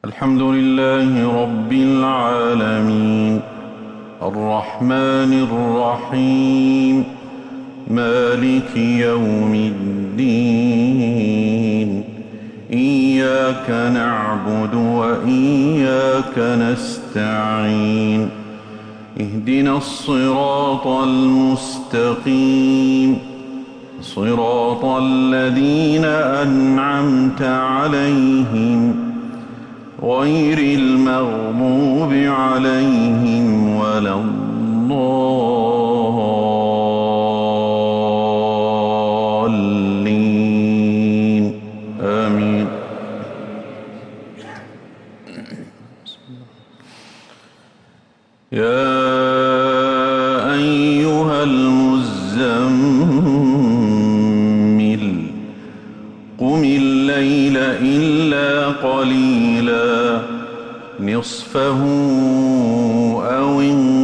الحمد لله رب العالمين الرحمن الرحيم مالك يوم الدين إياك نعبد وإياك نستعين اهدنا الصراط المستقيم صراط الذين أنعمت عليهم غير المغضوب عليهم ولا الضالين آمين. يا أيها المزمل قم الليل إلا قليلا نصفه أو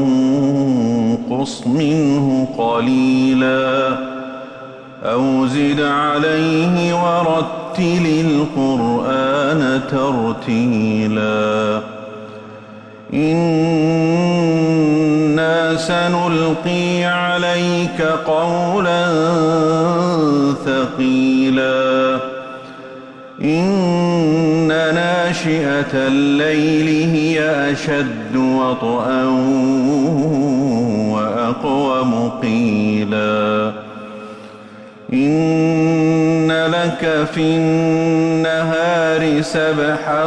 انقص منه قليلا أو زد عليه ورتل القرآن ترتيلا إنا سنلقي عليك قولا ثقيلا إن ناشئة الليل هي أشد وطئا وأقوم قيلا إن لك في النهار سبحا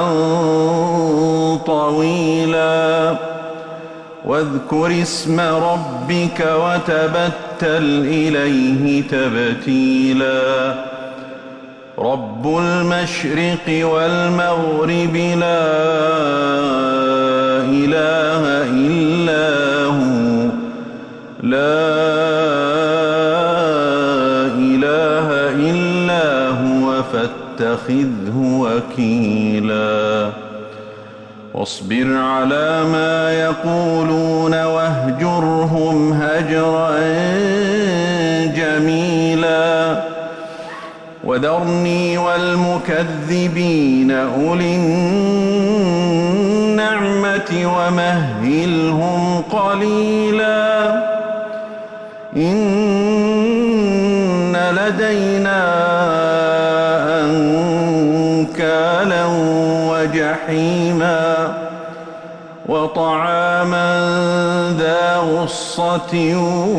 طويلا واذكر اسم ربك وتبتل إليه تبتيلا رب المشرق والمغرب لا إله إلا هو لا إله إلا هو فاتخذه وكيلا واصبر على ما يقولون واهجرهم هجرا جميلا وذرني والمكذبين أولي النعمة ومهلهم قليلا إن لدينا أنكالا وجحيما وطعاما ذا غصة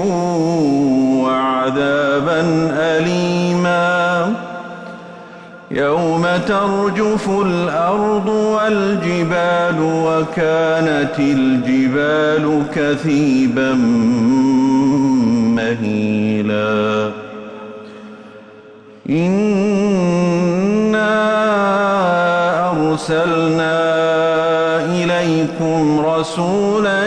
وعذابا أليما يوم ترجف الأرض والجبال وكانت الجبال كثيبا مهيلا إنا أرسلنا إليكم رسولا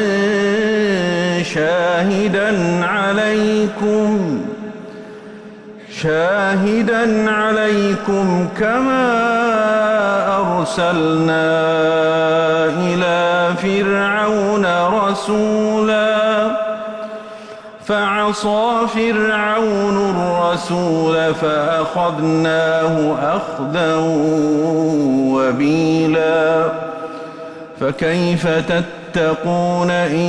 شاهدا عليكم كما أرسلنا إلى فرعون رسولا فعصى فرعون الرسول فأخذناه أخذا وبيلا فكيف تتقون إن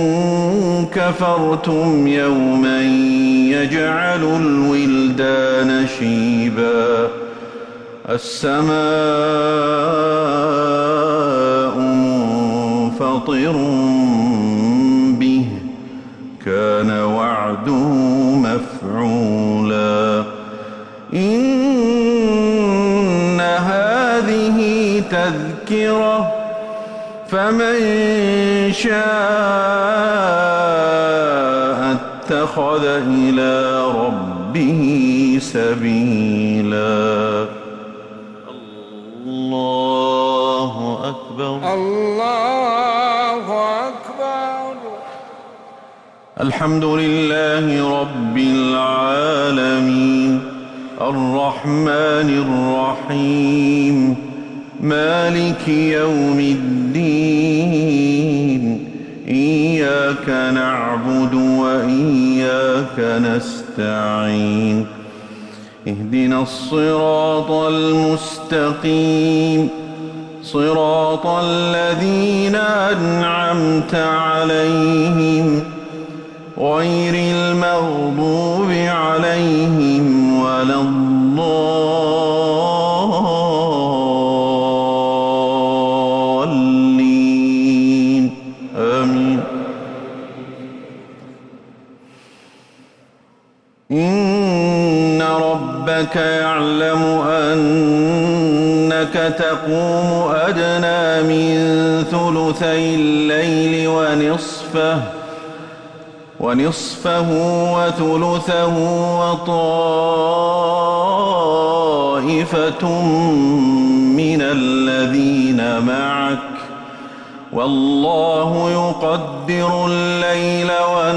كفرتم يوما يجعل الولدان شيبا السماء منفطر به كان وعده مفعولا إن هذه تذكرة فمن شاء اتخذ إلى ربه سبيلا الله أكبر الله أكبر. الحمد لله رب العالمين الرحمن الرحيم مالك يوم الدين إياك نعبد وإياك نستعين اهدنا الصراط المستقيم صراط الذين أنعمت عليهم غير المغضوب عليهم ولا الضالين آمين. إن ربك يعلم أنك تقوم أدنى من ثلثي الليل ونصفه وثلثه وطائفة من الذين معك والله يقدر الليل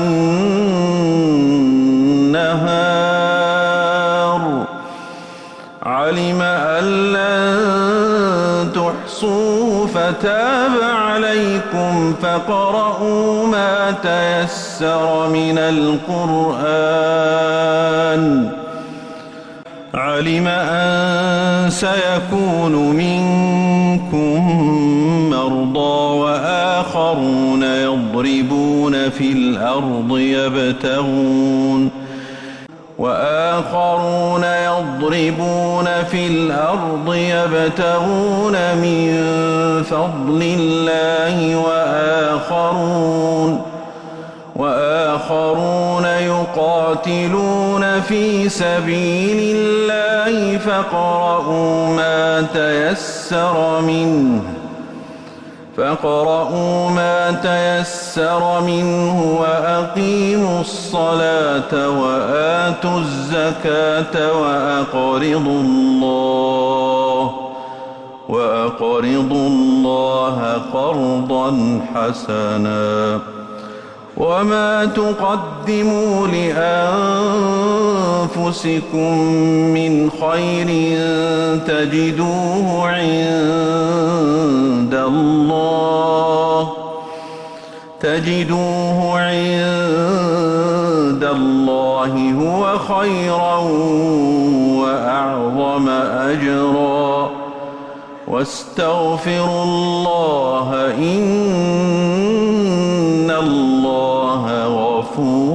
والنهار علم أن لن تحصوه فتاب عليكم فاقرؤوا ما تيسر من القرآن علم أن سيكون منكم مرضى وآخرون يضربون في الأرض يبتغون من فضل الله وآخرون يقاتلون في سبيل الله فاقرؤوا ما تيسر منه وأقيموا الصلاة وآتوا الزكاة وأقرضوا الله قرضا حسنا وما تقدموا لأنفسكم من خير تجدوه عند الله هو خيرا وأعظم أجرا واستغفروا الله إن الله غفور